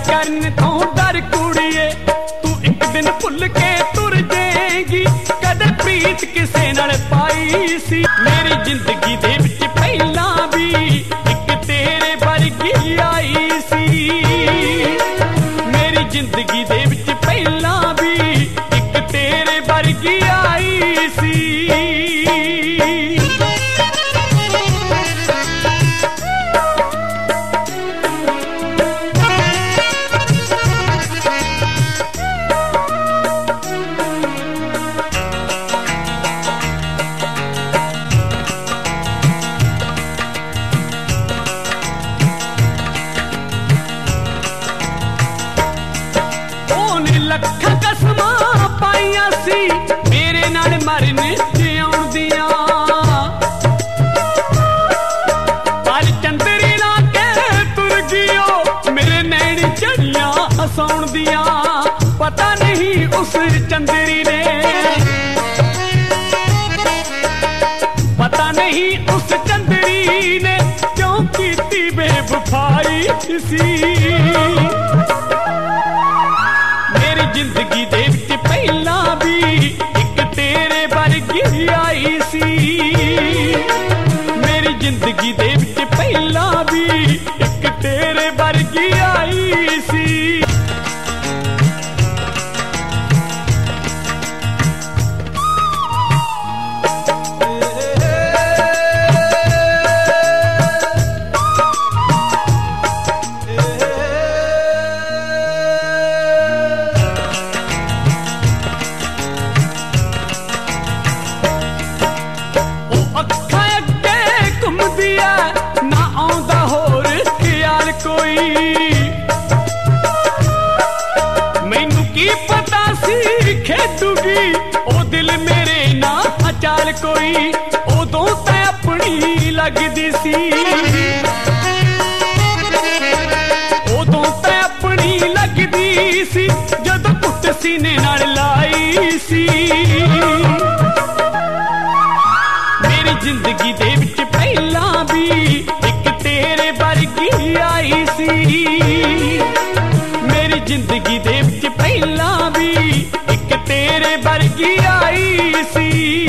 करन तो डर कुड़िए तू एक दिन भुल के तुर जाएगी कदे प्रीत किसे नाल पाई सी मेरी जिंदगी दे विच पहला भी एक तेरे वर्गी आई सी मेरी जिंदगी दे विच पहला भी एक तेरे वर्गी आई सी लखा कसमां पाइया सी मेरे नाल मरन जिउण दियां पर चंदरी ला के तुर गियो मेरे नैन चढ़ियां हसाउण दियां पता नहीं उस चंदरी ने पता नहीं उस चंदरी ने क्यों कीती बेवफाई सी जिंदगी दे विच पहला भी एक तेरे वर्गी आई सी मेरी जिंदगी दे विच पहला भी एक तेरे वर्गी आई सी मैनू की पता सी खेदूगी ओ दिल मेरे ना चाल कोई उदों तै अपनी लगदी सी उदों तै अपनी लगदी सी जदों कुट सीने नाल लाई सी मेरी जिंदगी दे विच पहला भी एक तेरे वर्गी आई सी मेरी जिंदगी दे विच पहला भी एक तेरे वर्गी आई सी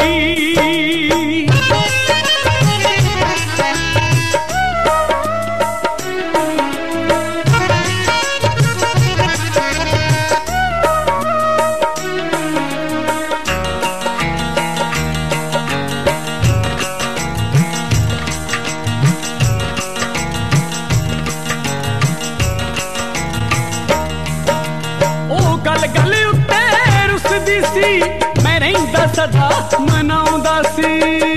गल उत्ते रुसदी सी मैं रहिंदा सदा मनाउंदा सी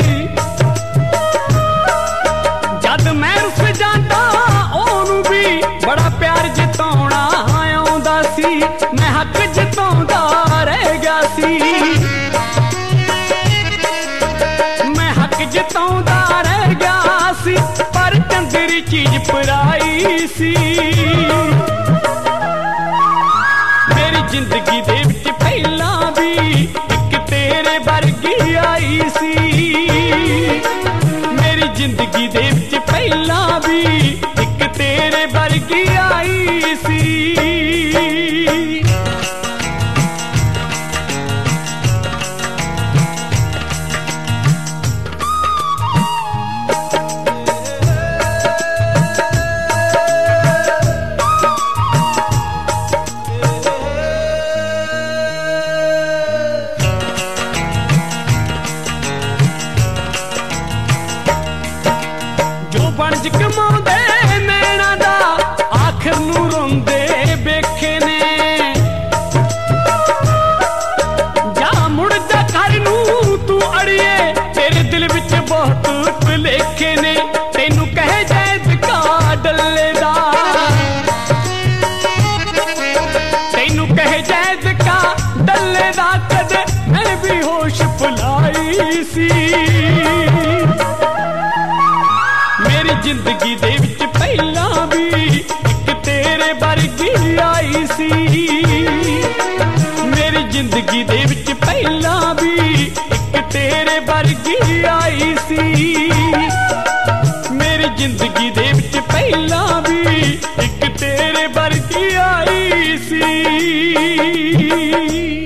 जद मैं रुस जांदा ओनू भी बड़ा प्यार जताउणा आउंदा सी मैं हक जताउंदा रह गया सी मैं हक जताउंदा रह गया सी पर चंदरी चीज पराई सी जिंदगी दे विच पहला भी एक तेरे वर्गी आई सी मेरी जिंदगी दे विच पहला भी एक तेरे वर्गी आई सी बनज कमाउंदे नैना दा आखिर नूं रोंदे वेखे ने जा मुड़ जा घर नूं तू अड़िए तेरे दिल विच बहुत भुलेखे ने तैनू कहे जैद का डल्ले दा तैनू कहे जैद का डल्ले दा कदे मैं भी होश भुलाई सी मेरी जिंदगी दे विच पहला भी एक तेरे वर्गी आई सी मेरी जिंदगी दे विच पहला भी एक तेरे वर्गी आई सी मेरी जिंदगी दे विच पहला भी एक तेरे तेरे वर्गी आई सी।